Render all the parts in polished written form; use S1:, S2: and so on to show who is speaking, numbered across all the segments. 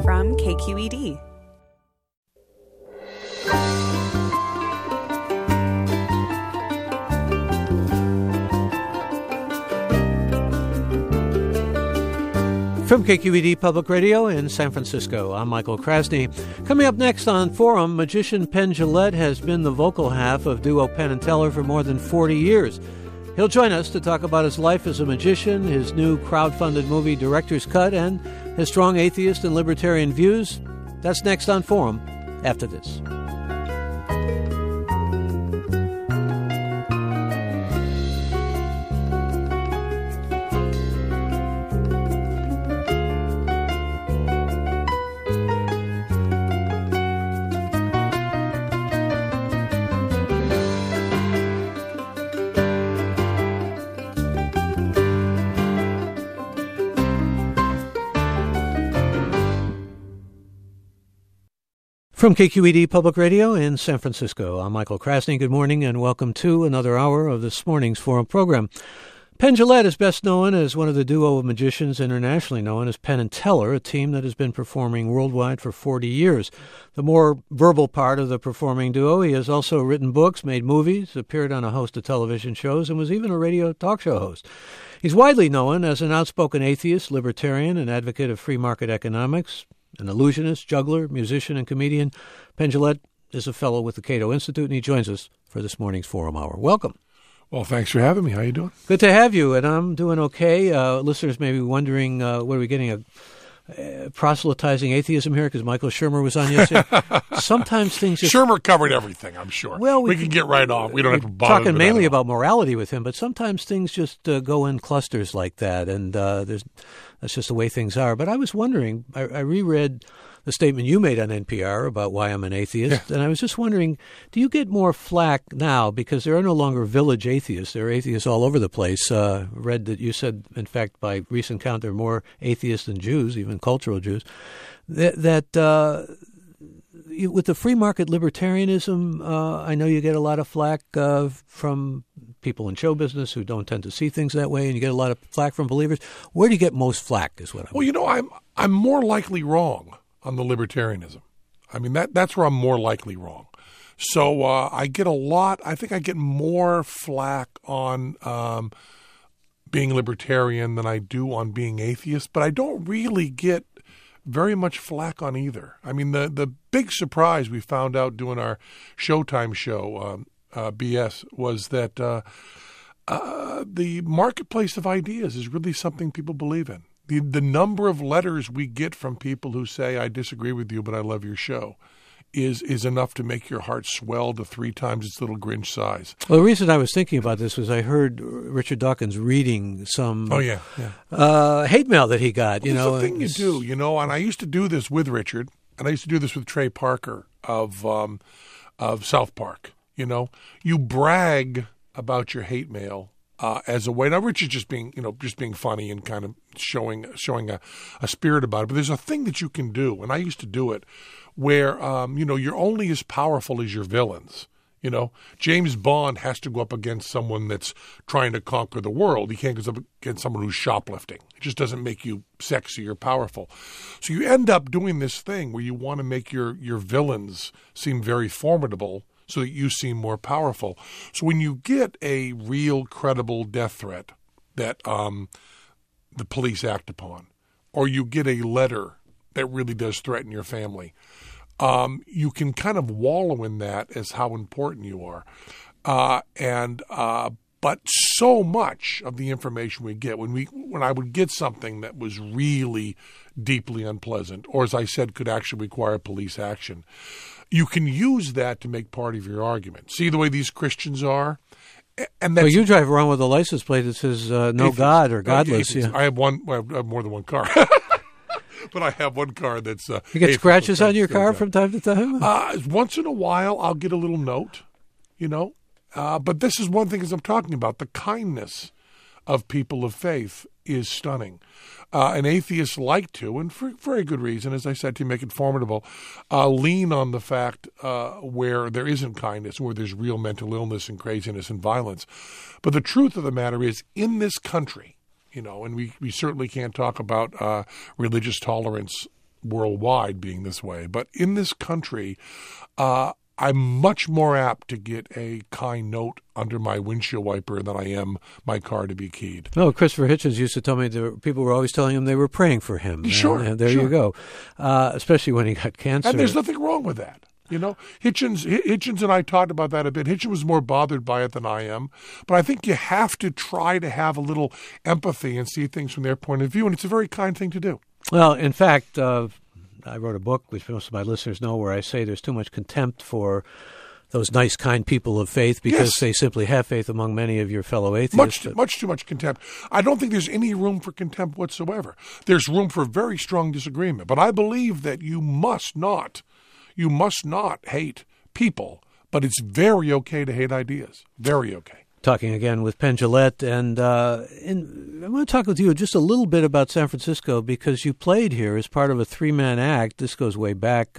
S1: from KQED.
S2: From KQED Public Radio in San Francisco, I'm Michael Krasny. Coming up next on Forum, magician Penn Jillette has been the vocal half of duo Penn and Teller for more than 40 years. He'll join us to talk about his life as a magician, his new crowd-funded movie Director's Cut, and his strong atheist and libertarian views. That's next on Forum after this. From KQED Public Radio in San Francisco, I'm Michael Krasny. Good morning and welcome to another hour of this morning's Forum program. Penn Jillette is best known as one of the duo of magicians internationally known as Penn and Teller, a team that has been performing worldwide for 40 years. The more verbal part of the performing duo, he has also written books, made movies, appeared on a host of television shows, and was even a radio talk show host. He's widely known as an outspoken atheist, libertarian, and advocate of free market economics. An illusionist, juggler, musician, and comedian, Penn Jillette is a fellow with the Cato Institute, and he joins us for this morning's Forum Hour. Welcome.
S3: Well, thanks for having me. How you doing?
S2: Good to have you, and I'm doing okay. Listeners may be wondering, what are we getting, proselytizing atheism here? Because Michael Shermer was on yesterday. Sometimes things just...
S3: Shermer covered everything, I'm sure.
S2: Well,
S3: we can get right on. We don't have to bother.
S2: Talking mainly about morality with him, but sometimes things just go in clusters like that, and that's just the way things are. But I was wondering, I reread the statement you made on NPR about why I'm an atheist, and I was just wondering, do you get more flack now because there are no longer village atheists? There are atheists all over the place. Read that you said, in fact, by recent count, there are more atheists than Jews, even cultural Jews. That with the free market libertarianism, I know you get a lot of flack from people in show business who don't tend to see things that way, and you get a lot of flack from believers. Where do you get most flack is what I'm...
S3: Well, you know, I'm more likely wrong on the libertarianism. I mean, that's where I'm more likely wrong. So I get a lot, I think I get more flack on being libertarian than I do on being atheist, but I don't really get very much flack on either. I mean, the big surprise we found out doing our Showtime show, BS, was that the marketplace of ideas is really something people believe in. The number of letters we get from people who say, I disagree with you, but I love your show, is enough to make your heart swell to 3 times its little Grinch size.
S2: Well, the reason I was thinking about this was I heard Richard Dawkins reading some hate mail that he got.
S3: Well, it's the thing you do, you know, and I used to do this with Richard, and I used to do this with Trey Parker of South Park. You know, you brag about your hate mail as a way. Now, Richard's just being funny and kind of showing a spirit about it. But there's a thing that you can do, and I used to do it, where you're only as powerful as your villains. You know, James Bond has to go up against someone that's trying to conquer the world. He can't go up against someone who's shoplifting. It just doesn't make you sexy or powerful. So you end up doing this thing where you want to make your villains seem very formidable, so that you seem more powerful. So when you get a real credible death threat that the police act upon, or you get a letter that really does threaten your family, you can kind of wallow in that as how important you are. But so much of the information we get, when I would get something that was really deeply unpleasant, or as I said, could actually require police action, you can use that to make part of your argument. See the way these Christians are? And that's,
S2: well, you drive around with a license plate that says no God or godless. Yeah.
S3: I have more than one car. But I have one car that's... you
S2: get scratches on your car from time to time?
S3: Once in a while, I'll get a little note, you know. But this is one thing as I'm talking about. The kindness of people of faith is stunning. And atheists like to, and for very good reason, as I said, to make it formidable, lean on the fact where there isn't kindness, where there's real mental illness and craziness and violence. But the truth of the matter is, in this country, you know, and we certainly can't talk about religious tolerance worldwide being this way, but in this country, I'm much more apt to get a kind note under my windshield wiper than I am my car to be keyed.
S2: Oh, Christopher Hitchens used to tell me people were always telling him they were praying for him.
S3: Sure.
S2: And there you go. Especially when he got cancer.
S3: And there's nothing wrong with that. You know, Hitchens and I talked about that a bit. Hitchens was more bothered by it than I am. But I think you have to try to have a little empathy and see things from their point of view. And it's a very kind thing to do.
S2: Well, in fact, I wrote a book, which most of my listeners know, where I say there's too much contempt for those nice, kind people of faith because they simply have faith among many of your fellow atheists.
S3: Much too much contempt. I don't think there's any room for contempt whatsoever. There's room for very strong disagreement. But I believe that you must not hate people, but it's very okay to hate ideas. Very okay.
S2: Talking again with Penn Jillette, and I want to talk with you just a little bit about San Francisco because you played here as part of a three-man act. This goes way back.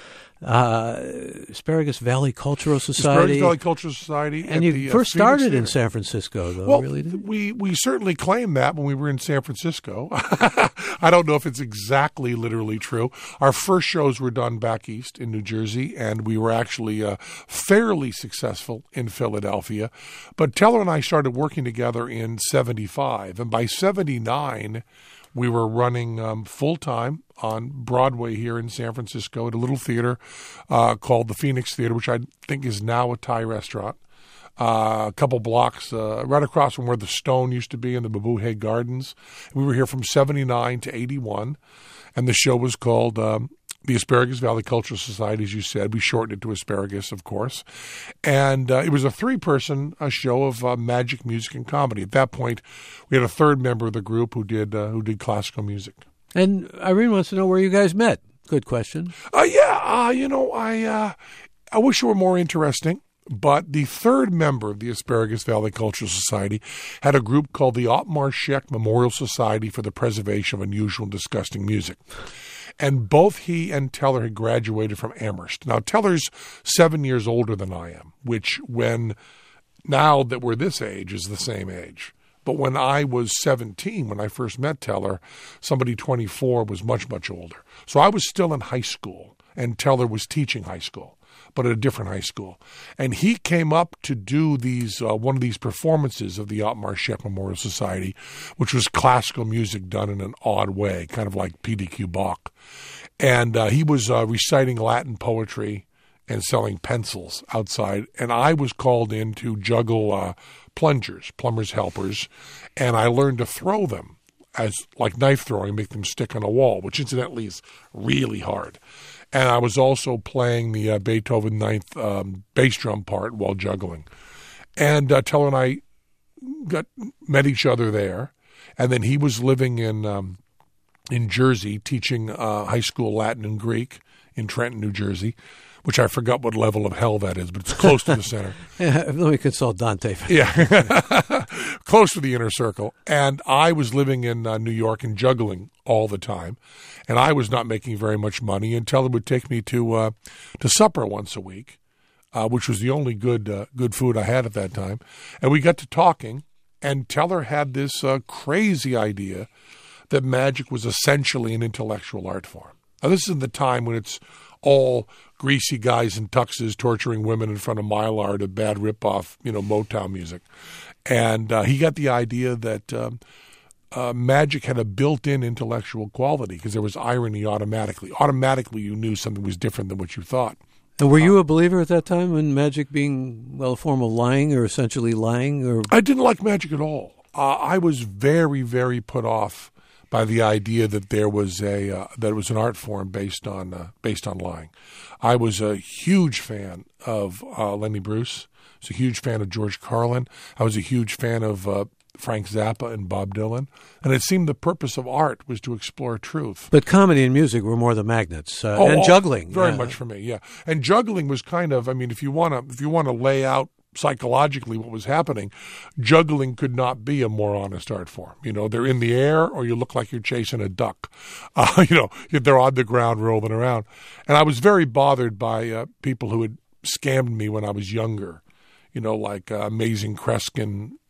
S2: Asparagus Valley Cultural Society.
S3: Asparagus Valley Cultural Society.
S2: And you first started in San Francisco, though,
S3: well,
S2: really, didn't
S3: you? We certainly claimed that when we were in San Francisco. I don't know if it's exactly literally true. Our first shows were done back east in New Jersey, and we were actually fairly successful in Philadelphia. But Teller and I started working together in 75, and by 79, we were running full-time on Broadway here in San Francisco at a little theater called the Phoenix Theater, which I think is now a Thai restaurant. A couple blocks right across from where the Stone used to be in the Mabuhay Gardens. We were here from 79 to 81, and the show was called the Asparagus Valley Cultural Society, as you said. We shortened it to Asparagus, of course. And it was a three-person show of magic, music, and comedy. At that point, we had a third member of the group who did classical music.
S2: And Irene wants to know where you guys met. Good question.
S3: I wish it were more interesting. But the third member of the Asparagus Valley Cultural Society had a group called the Otmar Scheck Memorial Society for the Preservation of Unusual and Disgusting Music. And both he and Teller had graduated from Amherst. Now, Teller's 7 years older than I am, which now that we're this age, is the same age. But when I was 17, when I first met Teller, somebody 24 was much, much older. So I was still in high school, and Teller was teaching high school, but at a different high school. And he came up to do one of these performances of the Otmar Scheck Memorial Society, which was classical music done in an odd way, kind of like PDQ Bach. And he was reciting Latin poetry and selling pencils outside. And I was called in to juggle plungers, plumber's helpers, and I learned to throw them as like knife throwing, make them stick on a wall, which incidentally is really hard. And I was also playing the Beethoven Ninth bass drum part while juggling. And Teller and I met each other there. And then he was living in Jersey, teaching high school Latin and Greek in Trenton, New Jersey, which I forgot what level of hell that is, but it's close to the center.
S2: Yeah, let me consult Dante.
S3: Yeah, close to the inner circle. And I was living in New York and juggling all the time. And I was not making very much money. And Teller would take me to supper once a week, which was the only good food I had at that time. And we got to talking, and Teller had this crazy idea that magic was essentially an intellectual art form. Now, this is in the time when it's all greasy guys in tuxes torturing women in front of Mylar to bad rip-off, Motown music. And he got the idea that magic had a built-in intellectual quality because there was irony automatically. Automatically, you knew something was different than what you thought.
S2: And were you a believer at that time in magic being, a form of lying or essentially lying? Or
S3: I didn't like magic at all. I was very, very put off by the idea that there was an art form based on lying. I was a huge fan of Lenny Bruce. I was a huge fan of George Carlin. I was a huge fan of Frank Zappa and Bob Dylan. And it seemed the purpose of art was to explore truth.
S2: But comedy and music were more the magnets, and juggling.
S3: Very much for me, yeah. And juggling was kind of, if you want to lay out psychologically what was happening, juggling could not be a more honest art form. They're in the air or you look like you're chasing a duck. They're on the ground rolling around. And I was very bothered by people who had scammed me when I was younger, like Amazing Kreskin,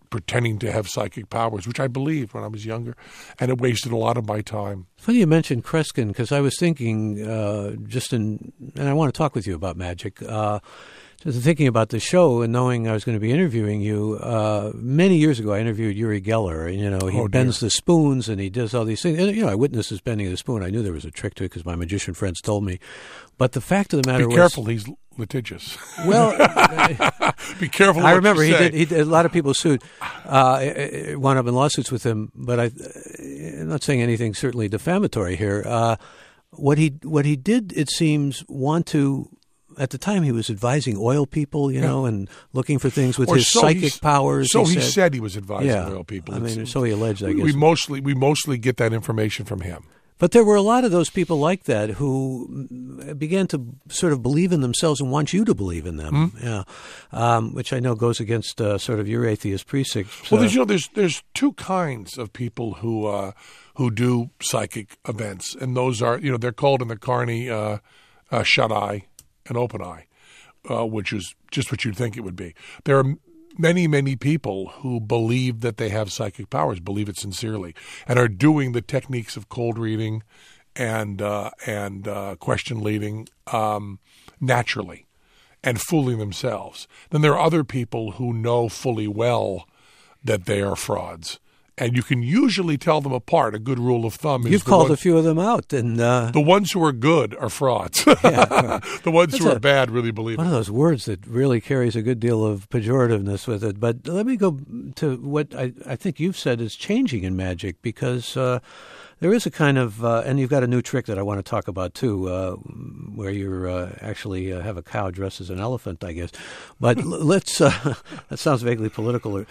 S3: pretending to have psychic powers, which I believed when I was younger, and it wasted a lot of my time.
S2: Funny you mentioned Kreskin, because I was thinking and I want to talk with you about magic. Just thinking about the show and knowing I was going to be interviewing you, many years ago I interviewed Uri Geller. And, he bends the spoons and he does all these things. And, I witnessed his bending of the spoon. I knew there was a trick to it because my magician friends told me. But the fact of the matter was...
S3: Be careful, he's litigious.
S2: Well...
S3: Be careful
S2: I remember
S3: he
S2: did. A lot of people sued, wound up in lawsuits with him. But I'm not saying anything certainly defamatory here. What he did, it seems, want to... At the time, he was advising oil people, and looking for things with his psychic powers.
S3: So he said he was advising oil people.
S2: So he alleged, I guess.
S3: We mostly get that information from him.
S2: But there were a lot of those people like that who began to sort of believe in themselves and want you to believe in them. Mm-hmm. Which I know goes against sort of your atheist precincts.
S3: Well, there's two kinds of people who do psychic events, and those are they're called in the Carney shut eye and open eye, which is just what you'd think it would be. There are many, many people who believe that they have psychic powers, believe it sincerely, and are doing the techniques of cold reading and question leading naturally and fooling themselves. Then there are other people who know fully well that they are frauds. And you can usually tell them apart. A good rule of thumb is...
S2: You've called a few of them out. And
S3: the ones who are good are frauds. The ones who are bad really believe
S2: one
S3: it.
S2: One of those words that really carries a good deal of pejorativeness with it. But let me go to what I think you've said is changing in magic, because there is a kind of... and you've got a new trick that I want to talk about, too, where you actually have a cow dressed as an elephant, I guess. But let's... that sounds vaguely political.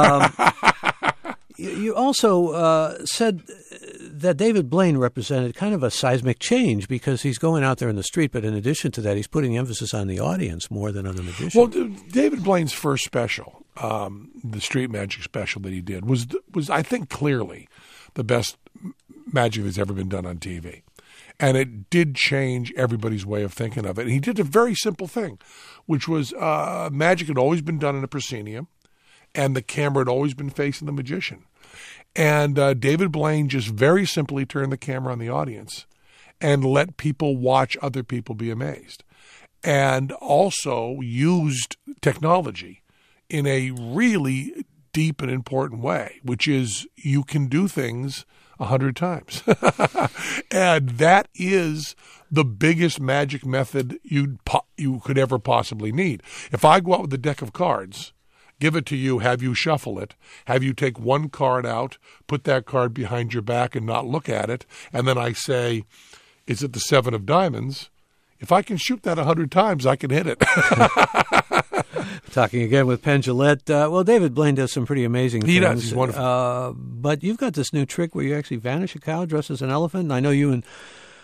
S2: You also said that David Blaine represented kind of a seismic change, because he's going out there in the street, but in addition to that, he's putting emphasis on the audience more than on the magician.
S3: Well, David Blaine's first special, the street magic special that he did, was I think clearly the best magic that's ever been done on TV. And it did change everybody's way of thinking of it. And he did a very simple thing, which was magic had always been done in a proscenium, and the camera had always been facing the magician. And David Blaine just very simply turned the camera on the audience and let people watch other people be amazed. And also used technology in a really deep and important way, which is you can do things 100 times. And that is the biggest magic method you could ever possibly need. If I go out with a deck of cards, give it to you, have you shuffle it, have you take one card out, put that card behind your back and not look at it, and then I say, is it the 7 of diamonds? If I can shoot that 100 times, I can hit it.
S2: Talking again with Penn Jillette. Well, David Blaine does some pretty amazing things.
S3: He does. He's wonderful.
S2: But you've got this new trick where you actually vanish a cow dressed as an elephant. And I know you and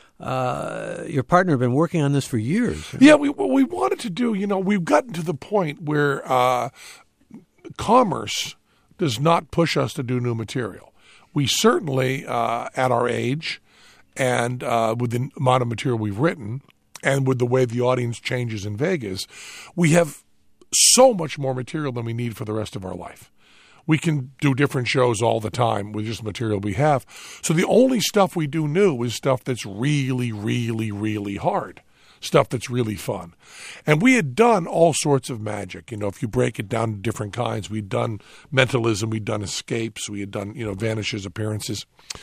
S2: your partner have been working on this for years.
S3: Yeah, we wanted to do, we've gotten to the point where commerce does not push us to do new material. We certainly, at our age and with the amount of material we've written and with the way the audience changes in Vegas, we have so much more material than we need for the rest of our life. We can do different shows all the time with just the material we have. So the only stuff we do new is stuff that's really, really, really hard. Stuff that's really fun. And we had done all sorts of magic. If you break it down to different kinds, we'd done mentalism, we'd done escapes, we had done, vanishes, appearances.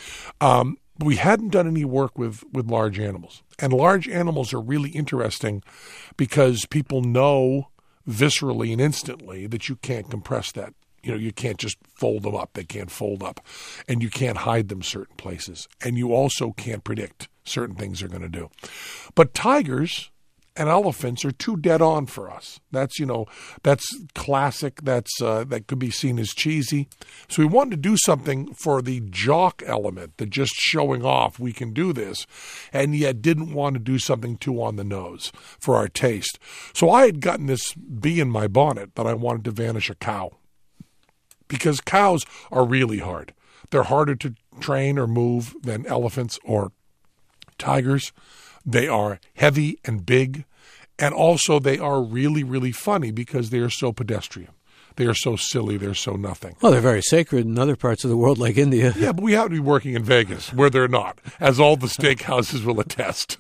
S3: We hadn't done any work with large animals. And large animals are really interesting because people know viscerally and instantly that you can't compress that. You can't just fold them up. They can't fold up. And you can't hide them certain places. And you also can't predict certain things they're going to do. But tigers and elephants are too dead on for us. That's classic. That could be seen as cheesy. So we wanted to do something for the jock element, the just showing off we can do this, and yet didn't want to do something too on the nose for our taste. So I had gotten this bee in my bonnet that I wanted to vanish a cow, because cows are really hard. They're harder to train or move than elephants or tigers. They are heavy and big, and also they are really, really funny because they are so pedestrian. They are so silly. They're so nothing.
S2: Well, they're very sacred in other parts of the world, like India.
S3: Yeah, but we have to be working in Vegas, where they're not, as all the steakhouses will attest.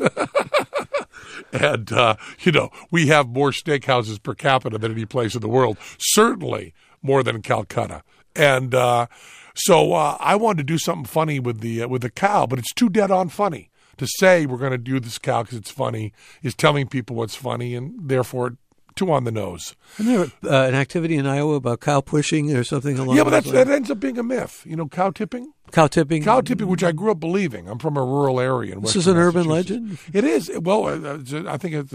S3: And, we have more steakhouses per capita than any place in the world, certainly more than Calcutta. And so I wanted to do something funny with the cow, but it's too dead on funny. To say we're going to do this cow because it's funny is telling people what's funny, and therefore too on the nose.
S2: Isn't there an activity in Iowa about cow pushing or something along
S3: but
S2: those lines?
S3: that ends up being a myth. Cow tipping?
S2: Cow tipping?
S3: Cow tipping, which I grew up believing. I'm from a rural area in
S2: This
S3: Western
S2: is an urban
S3: Massachusetts.
S2: legend?
S3: It is. Well, I think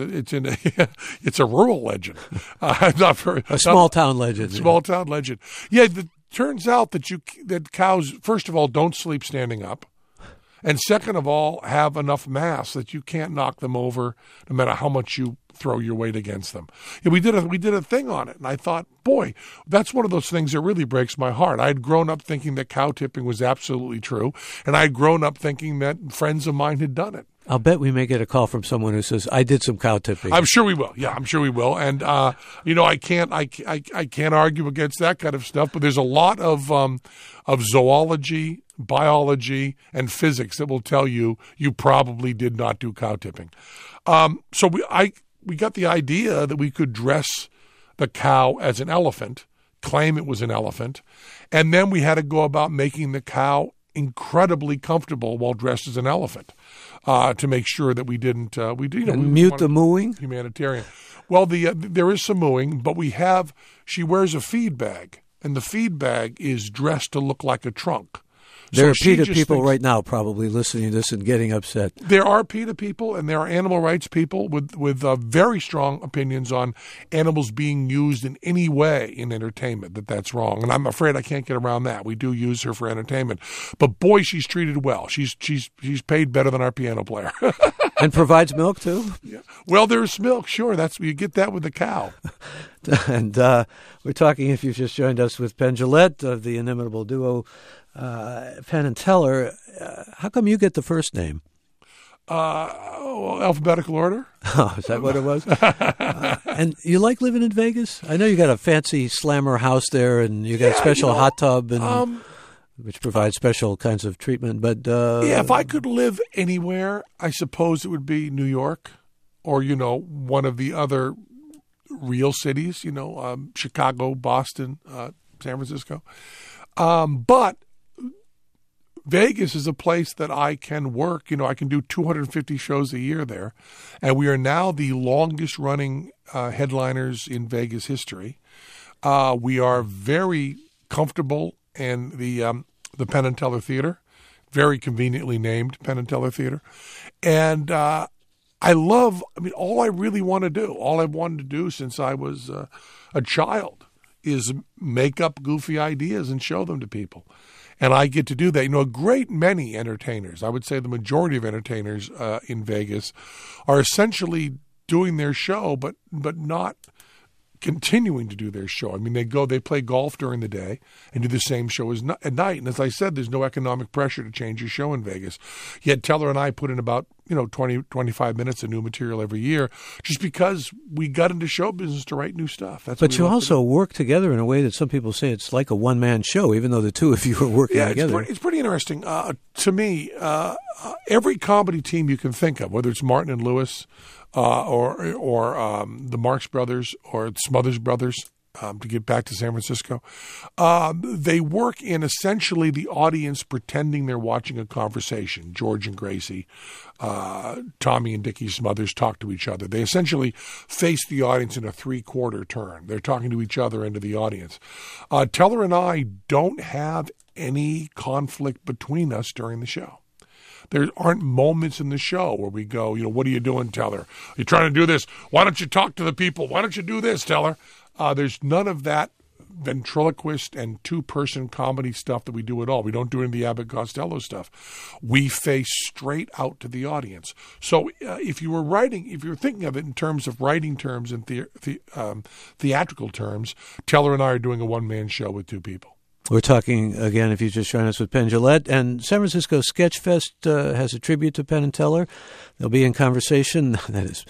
S3: it's a rural legend. Not very,
S2: a small-town legend.
S3: Small-town legend. Yeah, it turns out that cows, first of all, don't sleep standing up. And second of all, have enough mass that you can't knock them over no matter how much you throw your weight against them. Yeah, we did a thing on it, and I thought, boy, that's one of those things that really breaks my heart. I had grown up thinking that cow tipping was absolutely true, and I had grown up thinking that friends of mine had done it.
S2: I'll bet we may get a call from someone who says, I did some cow tipping.
S3: I'm sure we will. Yeah, I'm sure we will. And, I can't argue against that kind of stuff, but there's a lot of zoology, biology, and physics that will tell you probably did not do cow tipping. So we got the idea that we could dress the cow as an elephant, claim it was an elephant, and then we had to go about making the cow incredibly comfortable while dressed as an elephant. To make sure that we didn't,
S2: mute the mooing.
S3: Humanitarian. Well, there is some mooing, but she wears a feed bag, and the feed bag is dressed to look like a trunk.
S2: There are PETA people right now probably listening to this and getting upset.
S3: There are PETA people and there are animal rights people with very strong opinions on animals being used in any way in entertainment, that's wrong. And I'm afraid I can't get around that. We do use her for entertainment. But boy, she's treated well. She's paid better than our piano player.
S2: And provides milk too?
S3: Yeah. Well, there's milk, sure. You get that with the cow.
S2: And we're talking, if you've just joined us, with Penn Jillette of the inimitable duo Penn and Teller. How come you get the first name?
S3: Alphabetical order.
S2: Oh, is that what it was? And you like living in Vegas? I know you got a fancy slammer house there, and you got a special hot tub, and which provides special kinds of treatment. But
S3: if I could live anywhere, I suppose it would be New York, or one of the other real cities. Chicago, Boston, San Francisco. But Vegas is a place that I can work. I can do 250 shows a year there. And we are now the longest running headliners in Vegas history. We are very comfortable in the Penn and Teller Theater, very conveniently named Penn and Teller Theater. And all I really want to do, all I've wanted to do since I was a child is make up goofy ideas and show them to people. And I get to do that. A great many entertainers, I would say the majority of entertainers in Vegas, are essentially doing their show, but not continuing to do their show. I mean, they play golf during the day and do the same show at night. And as I said, there's no economic pressure to change your show in Vegas. Yet Teller and I put in about 20, 25 minutes of new material every year, just because we got into show business to write new stuff.
S2: But you also work together in a way that some people say it's like a one-man show, even though the two of you are working together.
S3: It's pretty interesting. To me, every comedy team you can think of, whether it's Martin and Lewis, or the Marx Brothers or Smothers Brothers, to get back to San Francisco, they work in essentially the audience pretending they're watching a conversation. George and Gracie, Tommy and Dickie Smothers talk to each other. They essentially face the audience in a three-quarter turn. They're talking to each other and to the audience. Teller and I don't have any conflict between us during the show. There aren't moments in the show where we go, what are you doing, Teller? You're trying to do this. Why don't you talk to the people? Why don't you do this, Teller? There's none of that ventriloquist and two-person comedy stuff that we do at all. We don't do any of the Abbott Costello stuff. We face straight out to the audience. So if you were thinking of it in terms of writing terms and theatrical terms, Teller and I are doing a one-man show with two people.
S2: We're talking, again, if you just join us, with Penn Jillette. And San Francisco Sketch Fest has a tribute to Penn and Teller. They'll be in conversation. That is,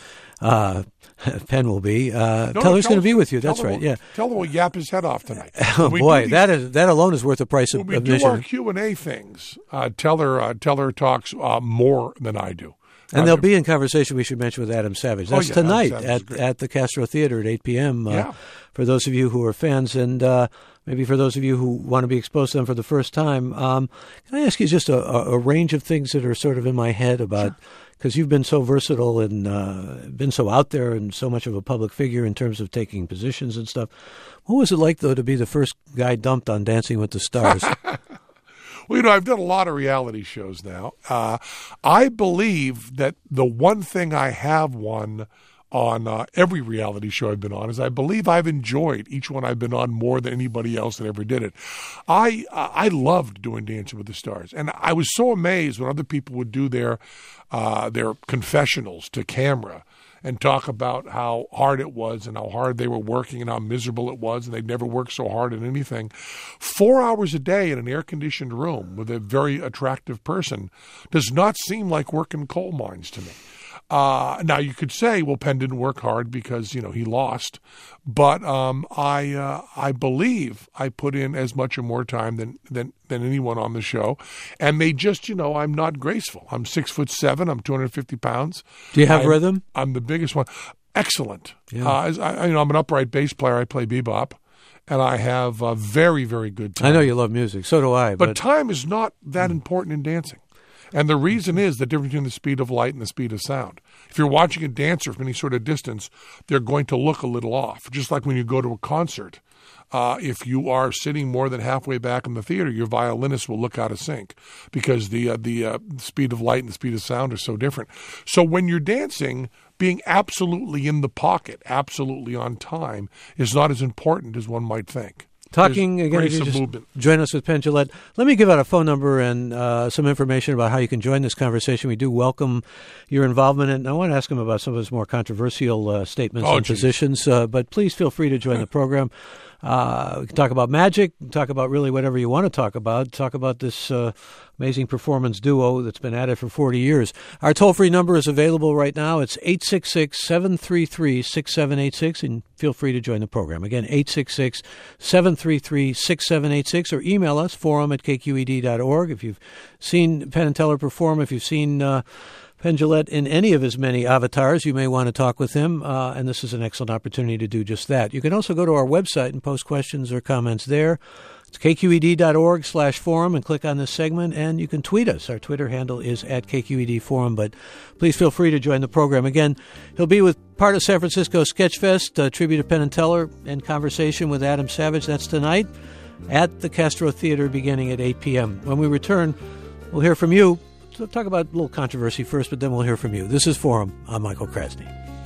S2: Penn will be. Teller's going to be with you. That's right, yeah.
S3: Teller will yap his head off tonight.
S2: Oh, boy, that alone is worth the price of admission.
S3: When we do our Q&A things, Teller talks more than I do.
S2: And they'll be in conversation, we should mention, with Adam Savage. That's tonight at the Castro Theater at 8 p.m. For those of you who are fans, and maybe for those of you who want to be exposed to them for the first time. Can I ask you just a range of things that are sort of in my head about, because you've been so versatile and been so out there and so much of a public figure in terms of taking positions and stuff. What was it like, though, to be the first guy dumped on Dancing with the Stars?
S3: Well, I've done a lot of reality shows now. I believe that the one thing I have won on every reality show I've been on is I believe I've enjoyed each one I've been on more than anybody else that ever did it. I loved doing Dancing with the Stars, and I was so amazed when other people would do their confessionals to camera and talk about how hard it was and how hard they were working and how miserable it was, and they'd never worked so hard at anything. 4 hours a day in an air-conditioned room with a very attractive person does not seem like working coal mines to me. Now, you could say, well, Penn didn't work hard because, he lost. But I believe I put in as much or more time than anyone on the show. And they just, I'm not graceful. I'm 6'7". I'm 250 pounds.
S2: Do you have rhythm?
S3: I'm the biggest one. Excellent.
S2: Yeah.
S3: I'm an upright bass player. I play bebop. And I have very, very good time.
S2: I know you love music. So do I.
S3: But time is not that important in dancing. And the reason is the difference between the speed of light and the speed of sound. If you're watching a dancer from any sort of distance, they're going to look a little off. Just like when you go to a concert. If you are sitting more than halfway back in the theater, your violinist will look out of sync because the speed of light and the speed of sound are so different. So when you're dancing, being absolutely in the pocket, absolutely on time, is not as important as one might think.
S2: Talking again, if you just join us with Penn Jillette. Let me give out a phone number and some information about how you can join this conversation. We do welcome your involvement, and I want to ask him about some of his more controversial statements and positions. But please feel free to join the program. We can talk about magic, talk about really whatever you want to talk about. Talk about this amazing performance duo that's been at it for 40 years. Our toll-free number is available right now. It's 866-733-6786, and feel free to join the program. Again, 866-733-6786, or email us, forum@kqed.org. If you've seen Penn and Teller perform, if you've seen Penn Jillette in any of his many avatars, you may want to talk with him, and this is an excellent opportunity to do just that. You can also go to our website and post questions or comments there. It's kqed.org/forum, and click on this segment, and you can tweet us. Our Twitter handle is @KQEDForum, but please feel free to join the program. Again, he'll be with part of San Francisco Sketch Fest, tribute to Penn and Teller, in conversation with Adam Savage. That's tonight at the Castro Theater beginning at 8 p.m. When we return, we'll hear from you. So talk about a little controversy first, but then we'll hear from you. This is Forum. I'm Michael Krasny.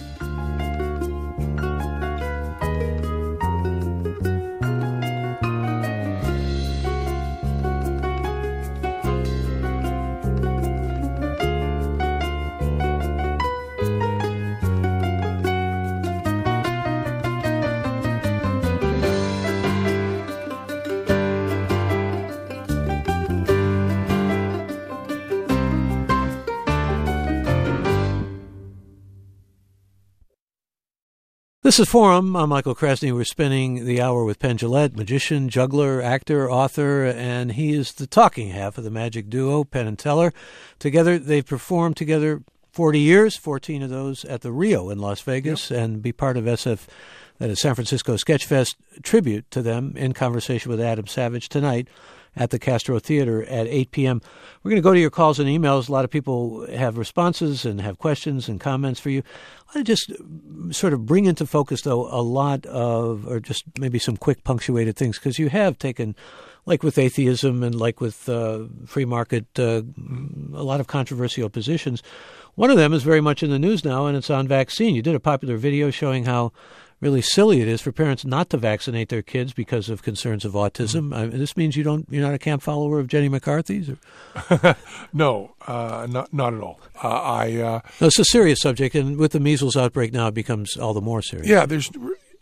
S2: This is Forum. I'm Michael Krasny. We're spending the hour with Penn Jillette, magician, juggler, actor, author, and he is the talking half of the magic duo, Penn and Teller. Together, they've performed together 40 years, 14 of those at the Rio in Las Vegas, and be part of SF, that is San Francisco Sketch Fest, tribute to them in conversation with Adam Savage tonight at the Castro Theater at 8 p.m. We're going to go to your calls and emails. A lot of people have responses and have questions and comments for you. I want to just sort of bring into focus, though, a lot of, or just maybe some quick punctuated things, because you have taken, like with atheism and like with free market, a lot of controversial positions. One of them is very much in the news now, and it's on vaccine. You did a popular video showing how really silly it is for parents not to vaccinate their kids because of concerns of autism. This means you're not a camp follower of Jenny McCarthy's?
S3: No, not at all. No,
S2: it's a serious subject, and with the measles outbreak now, it becomes all the more serious.
S3: Yeah,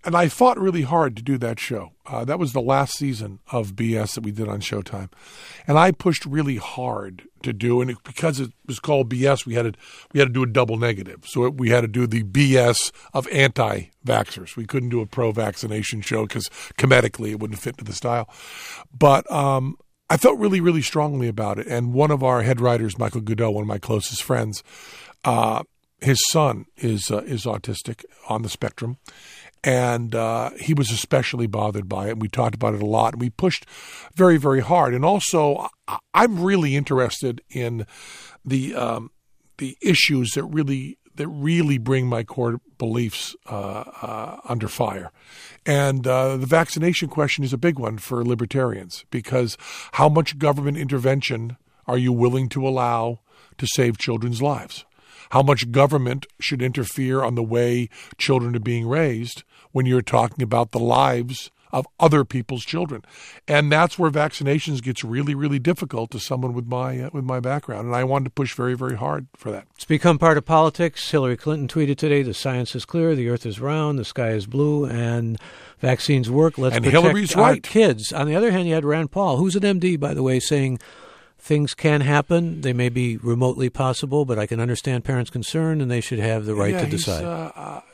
S3: And I fought really hard to do that show. That was the last season of BS that we did on Showtime. And I pushed really hard to do, and because it was called BS, we had to do a double negative. So we had to do the BS of anti-vaxxers. We couldn't do a pro-vaccination show because comedically it wouldn't fit into the style. But I felt really, really strongly about it. And one of our head writers, Michael Goodell, one of my closest friends, his son is autistic on the spectrum. And he was especially bothered by it. And we talked about it a lot. And we pushed very, very hard. And also, I'm really interested in the issues that really bring my core beliefs under fire. And the vaccination question is a big one for libertarians, because how much government intervention are you willing to allow to save children's lives? How much government should interfere on the way children are being raised when you're talking about the lives of other people's children? And that's where vaccinations gets really, really difficult to someone with my background. And I wanted to push very, very hard for that.
S2: It's become part of politics. Hillary Clinton tweeted today, "The science is clear, the earth is round, the sky is blue, and vaccines work. Let's protect
S3: Hillary's
S2: our
S3: right.
S2: kids." On the other hand, you had Rand Paul, who's an MD, by the way, saying things can happen. They may be remotely possible, but I can understand parents' concern, and they should have the right to decide.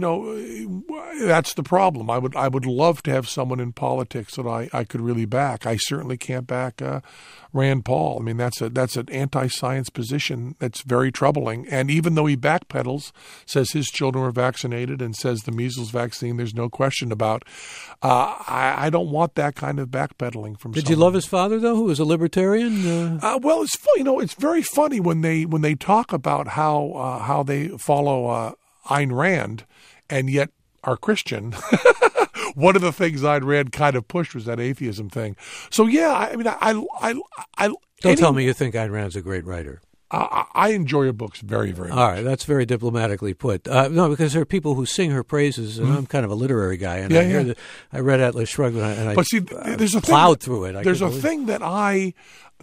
S3: That's the problem. I would love to have someone in politics that I could really back. I certainly can't back Rand Paul. I mean, that's an anti-science position that's very troubling. And even though he backpedals, says his children were vaccinated and says the measles vaccine, there's no question about. I don't want that kind of backpedaling from.
S2: Did you love his father though, who was a libertarian?
S3: Well, it's very funny when they talk about how they follow Ayn Rand and yet are Christian. One of the things Ayn Rand kind of pushed was that atheism thing. So yeah, I mean,
S2: Don't tell me you think Ayn Rand's a great writer.
S3: I enjoy her books very, very much.
S2: All right, that's very diplomatically put. No, because there are people who sing her praises, and I'm kind of a literary guy, and I read Atlas Shrugged, and I plowed through it.
S3: There's a thing that I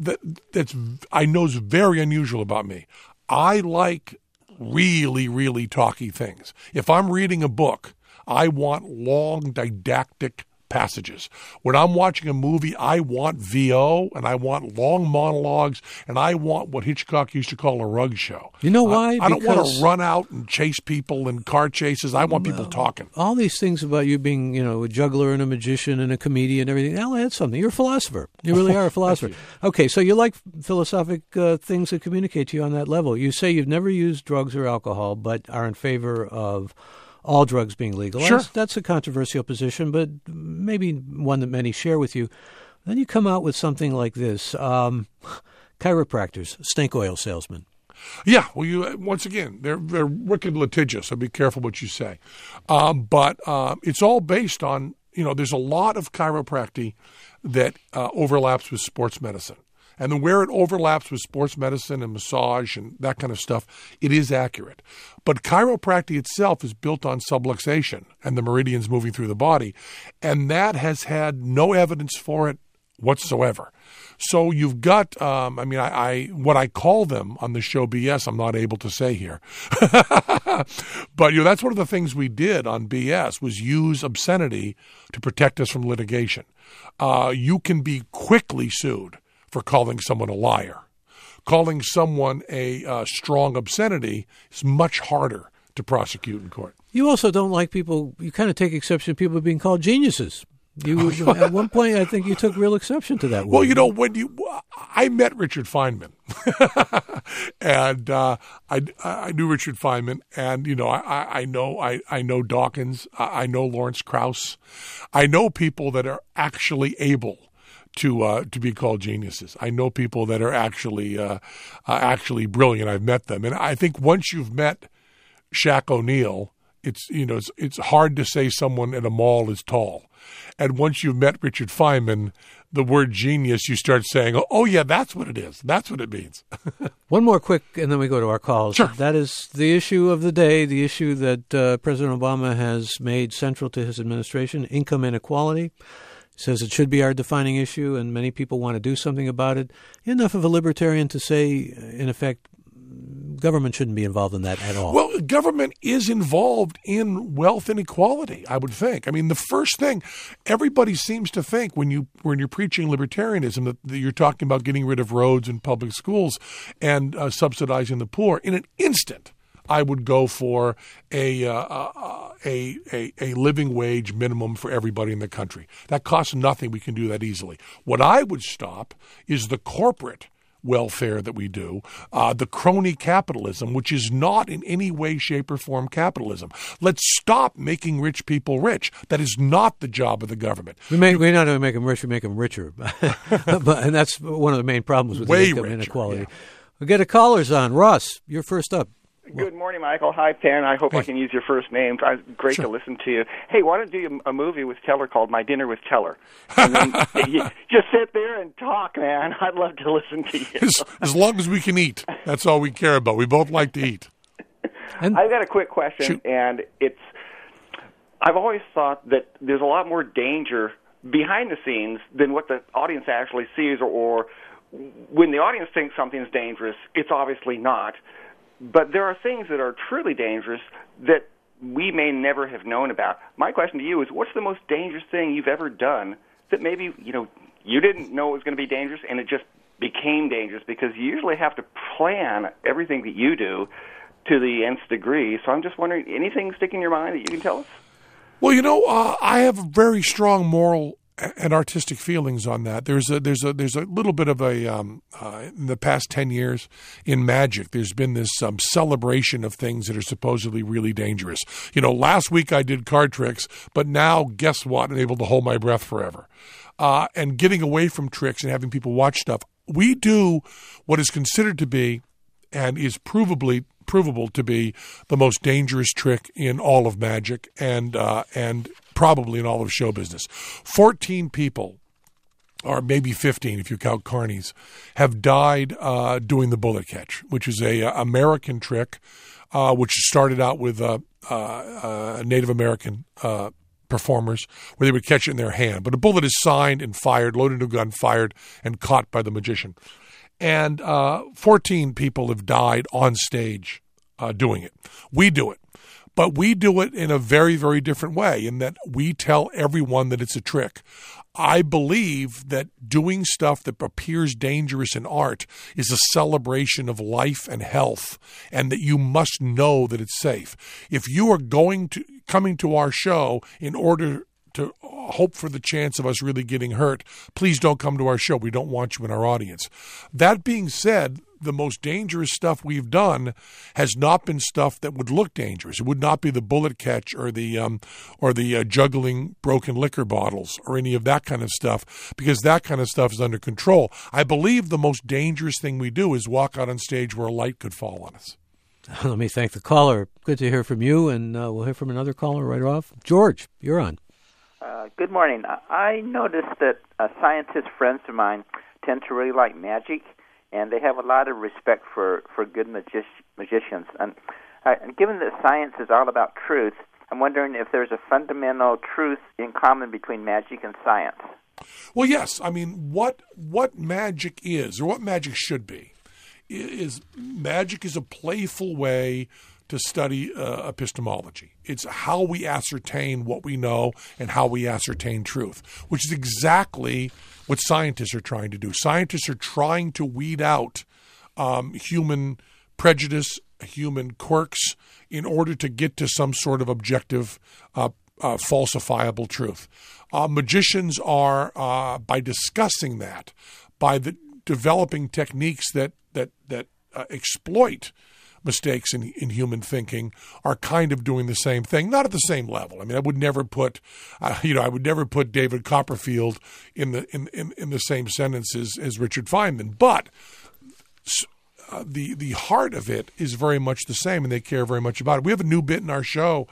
S3: know is very unusual about me. I like really, really talky things. If I'm reading a book, I want long didactic passages. When I'm watching a movie, I want VO, and I want long monologues, and I want what Hitchcock used to call a rug show.
S2: You know why?
S3: I don't want to run out and chase people in car chases. I want people talking.
S2: All these things about you being, a juggler and a magician and a comedian and everything, I'll add something. You're a philosopher. You really are a philosopher. Okay, so you like philosophic things that communicate to you on that level. You say you've never used drugs or alcohol, but are in favor of all drugs being legalized.
S3: Sure.
S2: That's a controversial position, but maybe one that many share with you. Then you come out with something like this. Chiropractors, snake oil salesmen.
S3: Yeah, well, once again, they're wicked litigious, so be careful what you say. But it's all based on, there's a lot of chiropractic that overlaps with sports medicine. And then where it overlaps with sports medicine and massage and that kind of stuff, it is accurate. But chiropractic itself is built on subluxation and the meridians moving through the body. And that has had no evidence for it whatsoever. So you've got, what I call them on the show BS, I'm not able to say here. But, that's one of the things we did on BS was use obscenity to protect us from litigation. You can be quickly sued for calling someone a liar. Calling someone a strong obscenity is much harder to prosecute in court.
S2: You also don't like people, you kind of take exception to people being called geniuses. At one point, I think you took real exception to that word.
S3: Well, I met Richard Feynman, and I knew Richard Feynman, and I know Dawkins, I know Lawrence Krauss, I know people that are actually able to be called geniuses. I know people that are actually brilliant. I've met them, and I think once you've met Shaq O'Neal, it's hard to say someone at a mall is tall. And once you've met Richard Feynman, the word genius, you start saying, oh yeah, that's what it is. That's what it means.
S2: One more quick, and then we go to our calls.
S3: Sure.
S2: That is the issue of the day, the issue that President Obama has made central to his administration, income inequality. Says it should be our defining issue, and many people want to do something about it. Enough of a libertarian to say, in effect, government shouldn't be involved in that at all.
S3: Well, government is involved in wealth inequality, I would think. I mean, the first thing everybody seems to think when you're preaching libertarianism that you're talking about getting rid of roads and public schools and subsidizing the poor. In an instant, I would go for a living wage minimum for everybody in the country. That costs nothing. We can do that easily. What I would stop is the corporate welfare that we do, the crony capitalism, which is not in any way, shape, or form capitalism. Let's stop making rich people rich. That is not the job of the government.
S2: We not only make them rich, we make them richer. And that's one of the main problems with the income inequality.
S3: Yeah.
S2: We'll get a caller's on. Ross, you're first up.
S1: Good morning, Michael. Hi, Penn. I hope I can use your first name. Great to listen to you. Hey, why don't you do a movie with Teller called My Dinner with Teller? And then you just sit there and talk, man. I'd love to listen to you.
S3: As long as we can eat. That's all we care about. We both like to eat.
S1: I've got a quick question, and I've always thought that there's a lot more danger behind the scenes than what the audience actually sees, or when the audience thinks something's dangerous, it's obviously not. But there are things that are truly dangerous that we may never have known about. My question to you is, what's the most dangerous thing you've ever done that maybe, you didn't know it was going to be dangerous and it just became dangerous? Because you usually have to plan everything that you do to the nth degree. So I'm just wondering, anything stick in your mind that you can tell us?
S3: Well, I have very strong moral and artistic feelings on that. There's a little bit of in the past 10 years in magic, there's been this celebration of things that are supposedly really dangerous. Last week I did card tricks, but now guess what? I'm able to hold my breath forever. And getting away from tricks and having people watch stuff. We do what is considered to be and is provable to be the most dangerous trick in all of magic and probably in all of show business. 14 people, or maybe 15 if you count carnies, have died doing the bullet catch, which is a American trick, which started out with Native American performers, where they would catch it in their hand. But a bullet is signed and fired, loaded into a gun, fired, and caught by the magician. And 14 people have died on stage doing it. We do it. But we do it in a very, very different way in that we tell everyone that it's a trick. I believe that doing stuff that appears dangerous in art is a celebration of life and health, and that you must know that it's safe. If you are coming to our show in order to hope for the chance of us really getting hurt, please don't come to our show. We don't want you in our audience. That being said, the most dangerous stuff we've done has not been stuff that would look dangerous. It would not be the bullet catch or the juggling broken liquor bottles or any of that kind of stuff, because that kind of stuff is under control. I believe the most dangerous thing we do is walk out on stage where a light could fall on us.
S2: Let me thank the caller. Good to hear from you, and we'll hear from another caller right off. George, you're on.
S4: Good morning. I noticed that scientist friends of mine tend to really like magic, and they have a lot of respect for good magicians. And given that science is all about truth, I'm wondering if there's a fundamental truth in common between magic and science.
S3: Well, yes. I mean, what magic is, or what magic should be, is magic is a playful way to study epistemology. It's how we ascertain what we know and how we ascertain truth, which is exactly what scientists are trying to do. Scientists are trying to weed out human prejudice, human quirks, in order to get to some sort of objective, falsifiable truth. Magicians are, by discussing that, by developing techniques that exploit mistakes in human thinking, are kind of doing the same thing, not at the same level. I mean, I would never put, David Copperfield in the same sentence as Richard Feynman, but the heart of it is very much the same, and they care very much about it. We have a new bit in our show,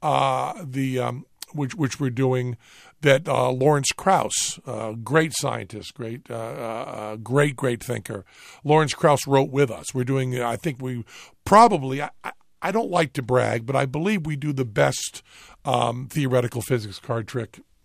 S3: which we're doing, that Lawrence Krauss, great scientist, great thinker, Lawrence Krauss wrote with us. We're doing, I think we probably, I don't like to brag, but I believe we do the best theoretical physics card trick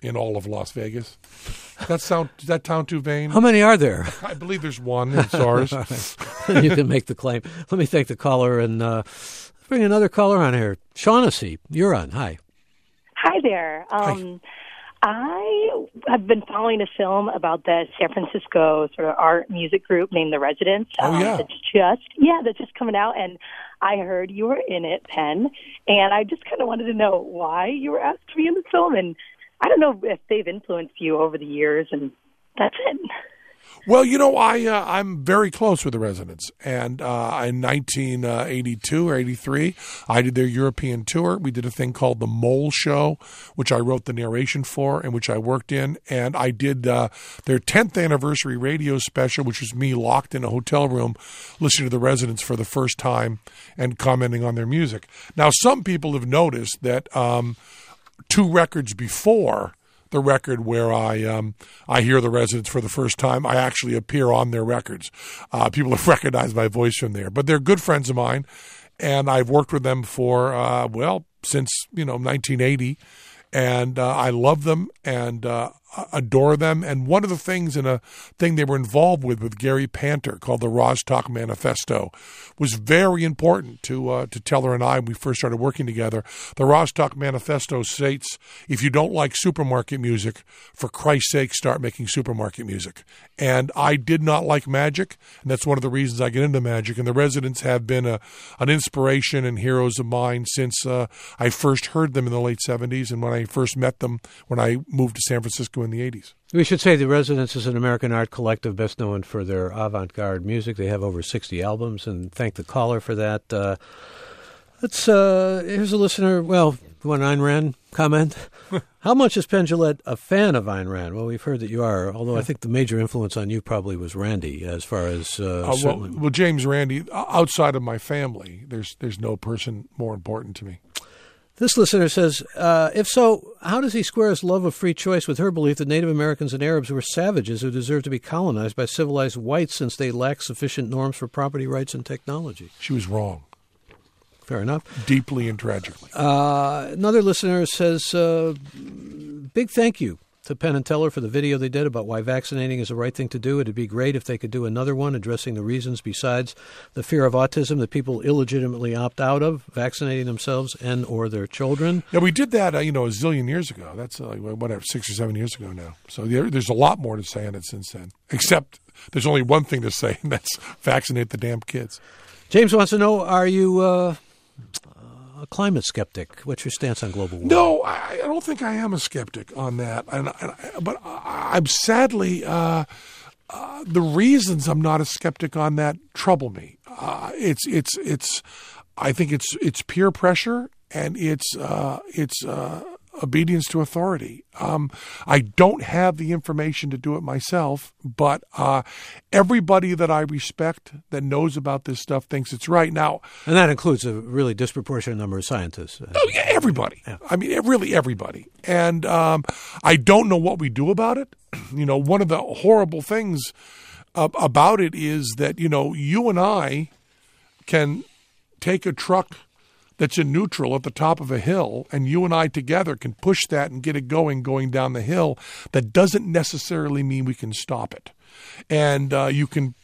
S3: in all of Las Vegas. Does that sound too vain?
S2: How many are there?
S3: I believe there's one in SARS.
S2: You can make the claim. Let me thank the caller and bring another caller on here. Shaughnessy, you're on. Hi.
S5: Hi there.
S3: Hi.
S5: I have been following a film about the San Francisco sort of art music group named The Residents.
S3: Oh, yeah.
S5: That's just coming out, and I heard you were in it, Penn, and I just kind of wanted to know why you were asked to be in the film, and I don't know if they've influenced you over the years, and that's it.
S3: Well, I'm very close with The Residents, and in 1982 or 83, I did their European tour. We did a thing called The Mole Show, which I wrote the narration for and which I worked in, and I did their 10th anniversary radio special, which was me locked in a hotel room listening to The Residents for the first time and commenting on their music. Now, some people have noticed that 2 records before the record where I hear The Residents for the first time, I actually appear on their records. People have recognized my voice from there. But they're good friends of mine, and I've worked with them for, since, 1980. And I love them and adore them. And one of the things in a thing they were involved with Gary Panter called the Rostock Manifesto was very important to Teller and I when we first started working together. The Rostock Manifesto states, if you don't like supermarket music, for Christ's sake, start making supermarket music. And I did not like magic, and that's one of the reasons I get into magic. And The Residents have been an inspiration and heroes of mine since I first heard them in the late 70s and when I first met them when I moved to San Francisco in the 80s.
S2: We should say The Residents is an American art collective best known for their avant-garde music. They have over 60 albums, and thank the caller for that. Here's a listener, one Ayn Rand comment. How much is Penn Jillette a fan of Ayn Rand? Well, we've heard that you are, although I think the major influence on you probably was Randi, as far as
S3: well, James Randi, outside of my family, there's no person more important to me.
S2: This listener says, if so, how does he square his love of free choice with her belief that Native Americans and Arabs were savages who deserve to be colonized by civilized whites since they lack sufficient norms for property rights and technology?
S3: She was wrong.
S2: Fair enough.
S3: Deeply and tragically.
S2: Another listener says, big thank you to Penn and Teller for the video they did about why vaccinating is the right thing to do. It'd be great if they could do another one addressing the reasons besides the fear of autism that people illegitimately opt out of vaccinating themselves and or their children.
S3: Yeah, we did that, a zillion years ago. That's 6 or 7 years ago now. So there's a lot more to say on it since then, except there's only one thing to say, and that's vaccinate the damn kids.
S2: James wants to know, are you a climate skeptic? What's your stance on global warming?
S3: No, I don't think I am a skeptic on that. But I'm sadly, the reasons I'm not a skeptic on that trouble me. I think it's peer pressure and it's obedience to authority. I don't have the information to do it myself, but everybody that I respect that knows about this stuff thinks it's right. Now,
S2: and that includes a really disproportionate number of scientists.
S3: Oh, yeah, everybody. Yeah. I mean, really everybody. And I don't know what we do about it. One of the horrible things about it is that, you and I can take a truck that's in neutral at the top of a hill, and you and I together can push that and get it going down the hill. That doesn't necessarily mean we can stop it. And you can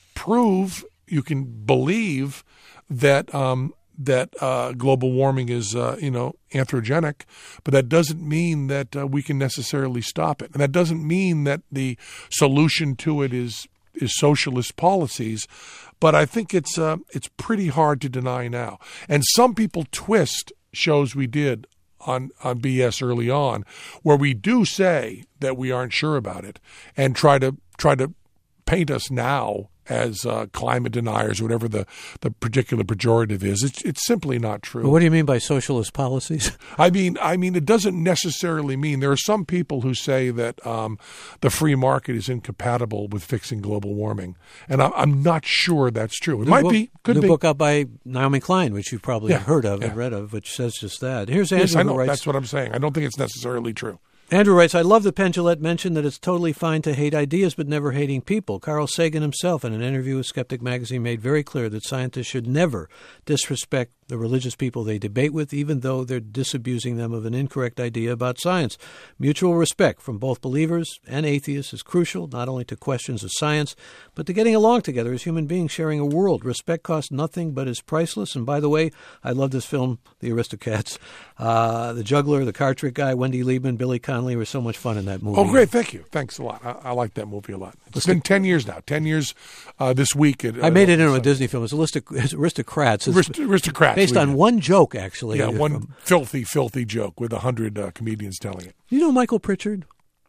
S3: believe that global warming is, anthropogenic, but that doesn't mean that we can necessarily stop it. And that doesn't mean that the solution to it is socialist policies. But I think it's pretty hard to deny now. And some people twist shows we did on BS early on, where we do say that we aren't sure about it, and try to paint us now as climate deniers, or whatever the particular pejorative is. It's simply not true.
S2: Well, what do you mean by socialist policies?
S3: I mean, it doesn't necessarily mean. There are some people who say that the free market is incompatible with fixing global warming, and I'm not sure that's true. It might be, could be.
S2: New book out by Naomi Klein, which you've probably heard of and read of, which says just that. Here's Andrew.
S3: Yes, I know. That's what I'm saying. I don't think it's necessarily true.
S2: Andrew writes, I love that Penn Jillette mentioned that it's totally fine to hate ideas but never hating people. Carl Sagan himself, in an interview with Skeptic Magazine, made very clear that scientists should never disrespect the religious people they debate with, even though they're disabusing them of an incorrect idea about science. Mutual respect from both believers and atheists is crucial, not only to questions of science, but to getting along together as human beings sharing a world. Respect costs nothing but is priceless. And by the way, I love this film, The Aristocats. The Juggler, the Card Trick Guy, Wendy Liebman, Billy Connolly were so much fun in that movie.
S3: Oh, great. Thank you. Thanks a lot. I like that movie a lot. It's been 10 years now. 10 years this week.
S2: I made it into a Disney film. It's Aristocrats.
S3: Aristocrats.
S2: Based on one joke, actually.
S3: Yeah, one filthy joke with 100 comedians telling it.
S2: You know Michael Pritchard?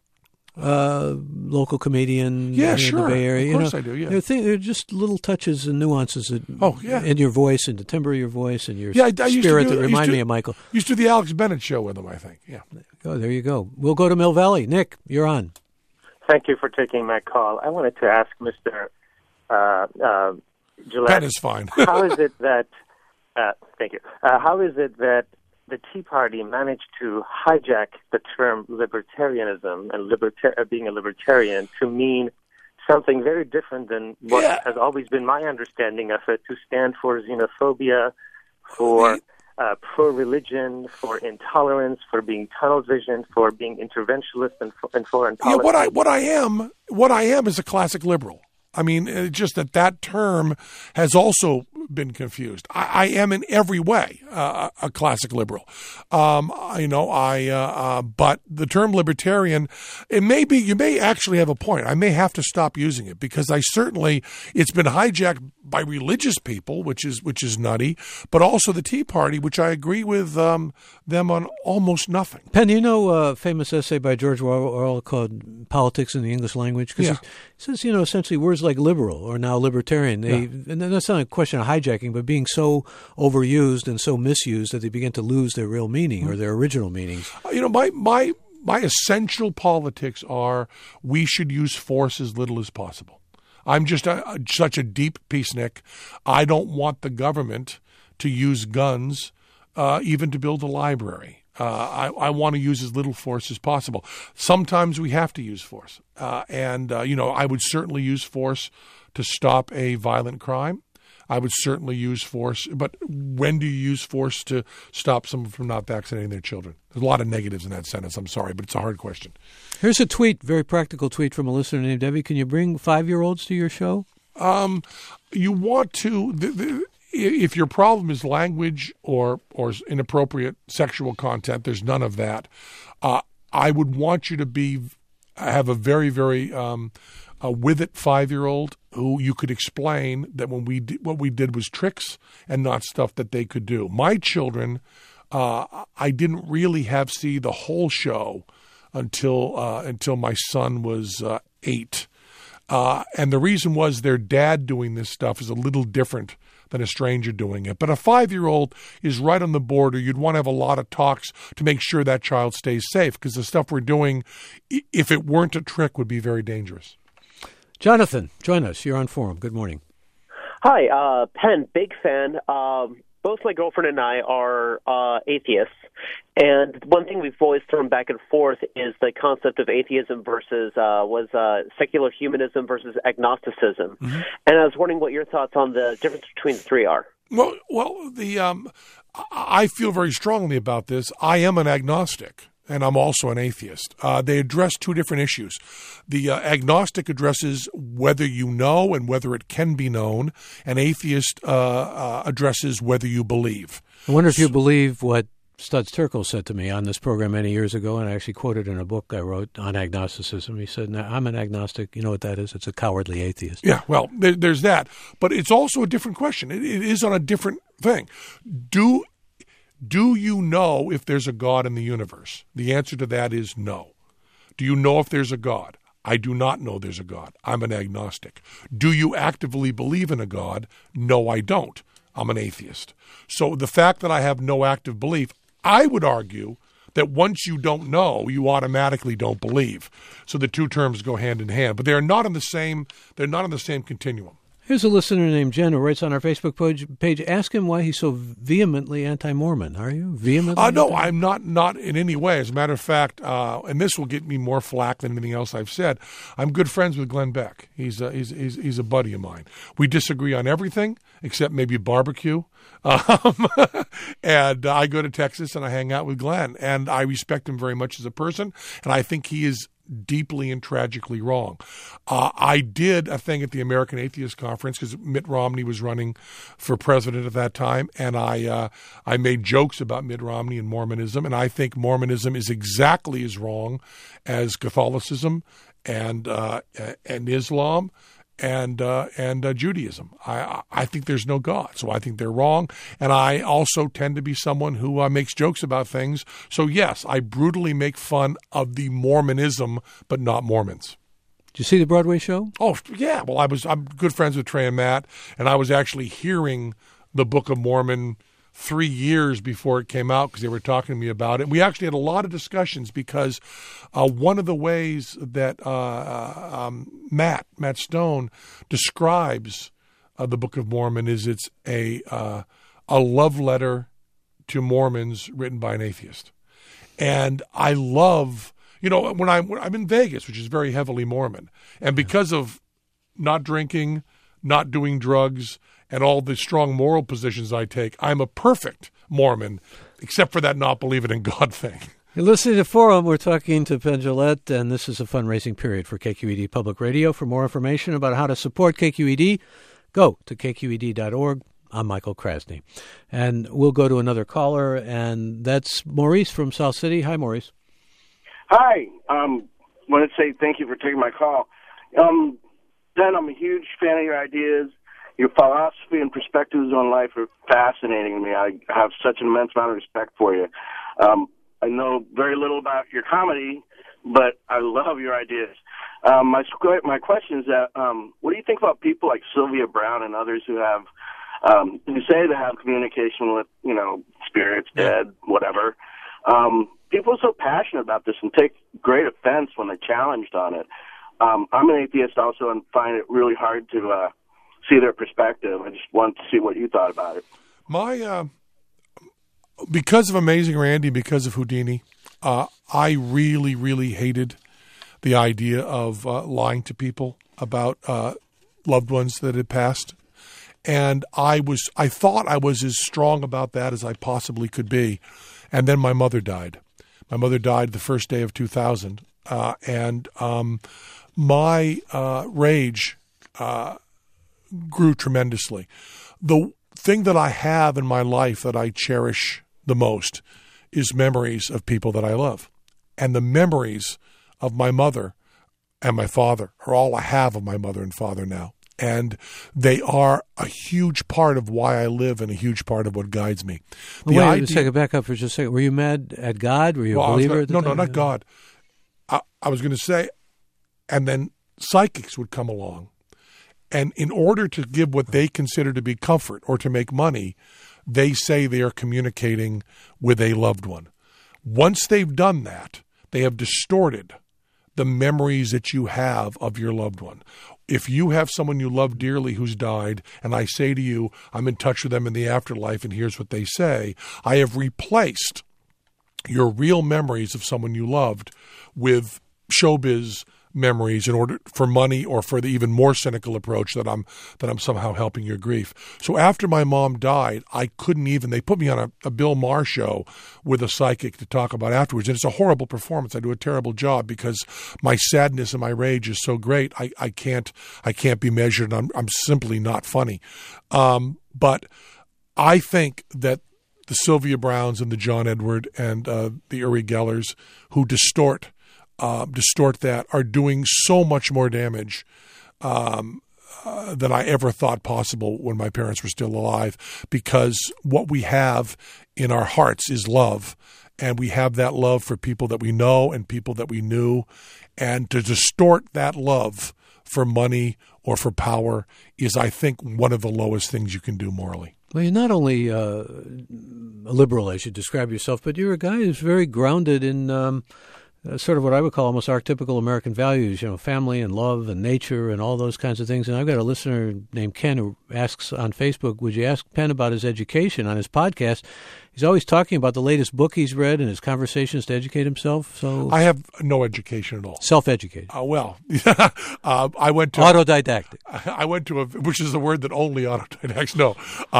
S2: Local comedian
S3: in
S2: the Bay Area.
S3: Of course I do, yeah.
S2: There are just little touches and nuances in your voice and the timbre of your voice and your spirit that remind me of Michael.
S3: Used to do the Alex Bennett show with him, I think. Yeah.
S2: Oh, there you go. We'll go to Mill Valley. Nick, you're on.
S6: Thank you for taking my call. I wanted to ask Mr. Jillette.
S3: That is fine.
S6: How is it that thank you. How is it that the Tea Party managed to hijack the term libertarianism and being a libertarian to mean something very different than what has always been my understanding of it, to stand for xenophobia, for pro-religion, for intolerance, for being tunnel vision, for being interventionist in foreign policy?
S3: Yeah, what I am is a classic liberal. I mean, it's just that term has also been confused. I am in every way a classic liberal. But the term libertarian, you may actually have a point. I may have to stop using it because it's been hijacked by religious people, which is nutty, but also the Tea Party, which I agree with them on almost nothing.
S2: Penn, you know a famous essay by George Orwell called Politics in the English Language? Because he says, essentially words like liberal or now libertarian, and that's not a question of hijacking, but being so overused and so misused that they begin to lose their real meaning or their original meanings.
S3: My essential politics are we should use force as little as possible. I'm just such a deep peacenik. I don't want the government to use guns even to build a library. I want to use as little force as possible. Sometimes we have to use force. I would certainly use force to stop a violent crime. I would certainly use force. But when do you use force to stop someone from not vaccinating their children? There's a lot of negatives in that sentence. I'm sorry, but it's a hard question.
S2: Here's a very practical tweet from a listener named Debbie. Can you bring 5-year-olds to your show?
S3: You want to... If your problem is language or inappropriate sexual content, there's none of that. I would want you to have a very, very with it 5-year-old who you could explain that what we did was tricks and not stuff that they could do. My children, I didn't really see the whole show until my son was 8. And the reason was their dad doing this stuff is a little different than a stranger doing it. But a 5-year-old is right on the border. You'd want to have a lot of talks to make sure that child stays safe because the stuff we're doing, if it weren't a trick, would be very dangerous. Jonathan, join us. You're on Forum. Good morning.
S7: Hi, Penn, big fan. Both my girlfriend and I are atheists. And one thing we've always thrown back and forth is the concept of atheism versus secular humanism versus agnosticism. Mm-hmm. And I was wondering what your thoughts on the difference between the three are.
S3: Well, I feel very strongly about this. I am an agnostic, and I'm also an atheist. They address two different issues. The agnostic addresses whether you know and whether it can be known. An atheist addresses whether you believe.
S2: I wonder if you believe what Studs Terkel said to me on this program many years ago, and I actually quoted in a book I wrote on agnosticism. He said, I'm an agnostic. You know what that is? It's a cowardly atheist.
S3: Yeah, well, there's that. But it's also a different question. It is on a different thing. Do you know if there's a God in the universe? The answer to that is no. Do you know if there's a God? I do not know there's a God. I'm an agnostic. Do you actively believe in a God? No, I don't. I'm an atheist. So the fact that I have no active belief, I would argue that once you don't know, you automatically don't believe. So the two terms go hand in hand, but they're not in the same continuum.
S2: Here's a listener named Jen who writes on our Facebook page. Ask him why he's so vehemently anti-Mormon. Are you vehemently?
S3: No, I'm not in any way. As a matter of fact, and this will get me more flack than anything else I've said, I'm good friends with Glenn Beck. He's a buddy of mine. We disagree on everything except maybe barbecue. And I go to Texas and I hang out with Glenn, and I respect him very much as a person, and I think he is deeply and tragically wrong. I did a thing at the American Atheist Conference because Mitt Romney was running for president at that time, and I made jokes about Mitt Romney and Mormonism, and I think Mormonism is exactly as wrong as Catholicism and Islam and Judaism. I think there's no God, so I think they're wrong. And I also tend to be someone who makes jokes about things. So yes, I brutally make fun of the Mormonism, but not Mormons.
S2: Did you see the Broadway show?
S3: Oh yeah, well I'm good friends with Trey and Matt, and I was actually hearing the Book of Mormon 3 years before it came out because they were talking to me about it. We actually had a lot of discussions because one of the ways that Matt Stone describes the Book of Mormon is it's a love letter to Mormons written by an atheist. And I love, when I'm in Vegas, which is very heavily Mormon, and because of not drinking, not doing drugs, and all the strong moral positions I take, I'm a perfect Mormon, except for that not believing in God thing.
S2: You're listening to Forum. We're talking to Penn Jillette, and this is a fundraising period for KQED Public Radio. For more information about how to support KQED, go to kqed.org. I'm Michael Krasny. And we'll go to another caller, and that's Maurice from South City. Hi, Maurice.
S8: Hi. Want to say thank you for taking my call. Ben, I'm a huge fan of your ideas. Your philosophy and perspectives on life are fascinating to me. I have such an immense amount of respect for you. I know very little about your comedy, but I love your ideas. My question is that what do you think about people like Sylvia Browne and others who have who say they have communication with spirits, dead, whatever? People are so passionate about this and take great offense when they're challenged on it. I'm an atheist also and find it really hard to see their perspective. I just want to see what you thought about it.
S3: Because of Amazing Randy, because of Houdini, I really, really hated the idea of lying to people about loved ones that had passed. And I thought I was as strong about that as I possibly could be. And then my mother died. My mother died the first day of 2000. And my rage grew tremendously. The thing that I have in my life that I cherish the most is memories of people that I love. And the memories of my mother and my father are all I have of my mother and father now. And they are a huge part of why I live and a huge part of what guides me.
S2: Wait a second, back up for just a second. Were you mad at God? Were you a believer?
S3: No, not God. I was going to say, and then psychics would come along. And in order to give what they consider to be comfort or to make money, they say they are communicating with a loved one. Once they've done that, they have distorted the memories that you have of your loved one. If you have someone you love dearly who's died, and I say to you, I'm in touch with them in the afterlife, and here's what they say, I have replaced your real memories of someone you loved with showbiz memories in order for money or for the even more cynical approach that I'm somehow helping your grief. So after my mom died, I couldn't even, they put me on a Bill Maher show with a psychic to talk about afterwards. And it's a horrible performance. I do a terrible job because my sadness and my rage is so great. I can't be measured. I'm simply not funny. But I think that the Sylvia Browns and the John Edward and the Uri Gellers who distort that are doing so much more damage than I ever thought possible when my parents were still alive, because what we have in our hearts is love, and we have that love for people that we know and people that we knew, and to distort that love for money or for power is, I think, one of the lowest things you can do morally.
S2: Well, you're not only a liberal, as you describe yourself, but you're a guy who's very grounded in sort of what I would call almost archetypical American values, family and love and nature and all those kinds of things. And I've got a listener named Ken who asks on Facebook, would you ask Penn about his education on his podcast? He's always talking about the latest book he's read and his conversations to educate himself. So
S3: I have no education at all.
S2: Self-educated.
S3: I went to
S2: autodidactic.
S3: I went to which is the word that only autodidacts know.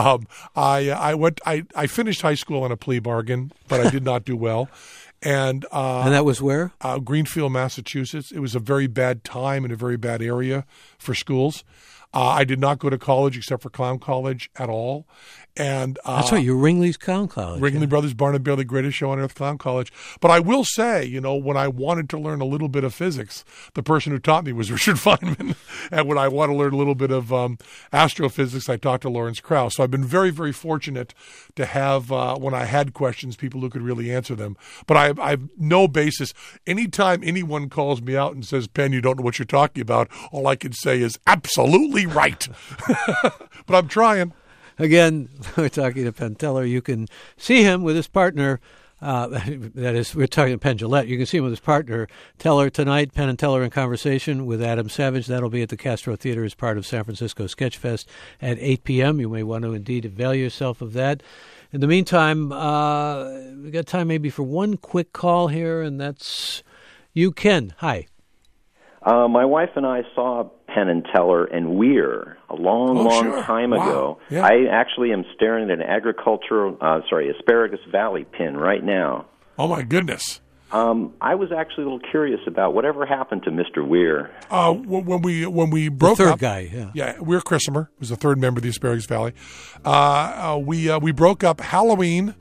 S3: I finished high school on a plea bargain, but I did not do well. And
S2: that was where?
S3: Greenfield, Massachusetts. It was a very bad time in a very bad area for schools. I did not go to college except for Clown College at all. And
S2: that's right, you're Ringley's Clown College.
S3: Ringley Brothers, Barnum Bailey, Greatest Show on Earth, Clown College. But I will say, when I wanted to learn a little bit of physics, the person who taught me was Richard Feynman. And when I want to learn a little bit of astrophysics, I talked to Lawrence Krauss. So I've been very, very fortunate to have, when I had questions, people who could really answer them. But I have no basis. Anytime anyone calls me out and says, Penn, you don't know what you're talking about, all I can say is absolutely right. But I'm trying.
S2: Again, we're talking to Penn Teller. You can see him with his partner. That is, we're talking to Penn Jillette. You can see him with his partner, Teller, tonight. Penn and Teller in conversation with Adam Savage. That'll be at the Castro Theater as part of San Francisco Sketch Fest at 8 p.m. You may want to indeed avail yourself of that. In the meantime, we've got time maybe for one quick call here, and that's you, Ken. Hi.
S9: My wife and I saw Penn and Teller and Weir a long time ago.
S3: Yeah.
S9: I actually am staring at an Asparagus Valley pin right now.
S3: Oh, my goodness.
S9: I was actually a little curious about whatever happened to Mr. Weir.
S3: When we broke up,
S2: the third guy,
S3: yeah, Weir Christopher was the third member of the Asparagus Valley. We broke up Halloween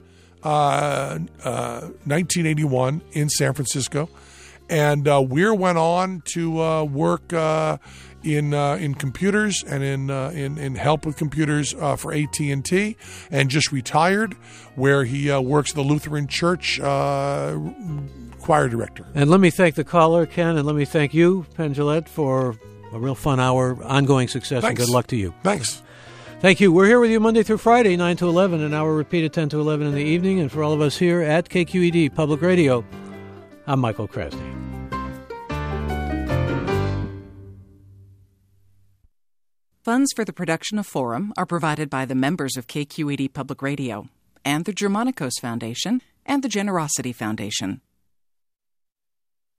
S3: 1981 in San Francisco, and Weir went on to work in computers and in help with computers for AT&T, and just retired, where he works at the Lutheran Church choir director.
S2: And let me thank the caller, Ken, and let me thank you, Penn Jillette, for a real fun hour, ongoing success,
S3: Thanks.
S2: and good luck to you.
S3: Thanks.
S2: Thank you. We're here with you Monday through Friday, 9 to 11, an hour repeated 10 to 11 in the evening, and for all of us here at KQED Public Radio, I'm Michael Krasny.
S10: Funds for the production of Forum are provided by the members of KQED Public Radio and the Germanicos Foundation and the Generosity Foundation.